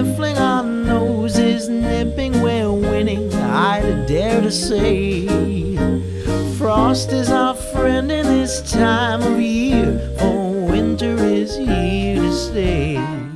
sniffling our noses, nipping, we're winning, I dare to say. Frost is our friend in this time of year, for winter is here to stay.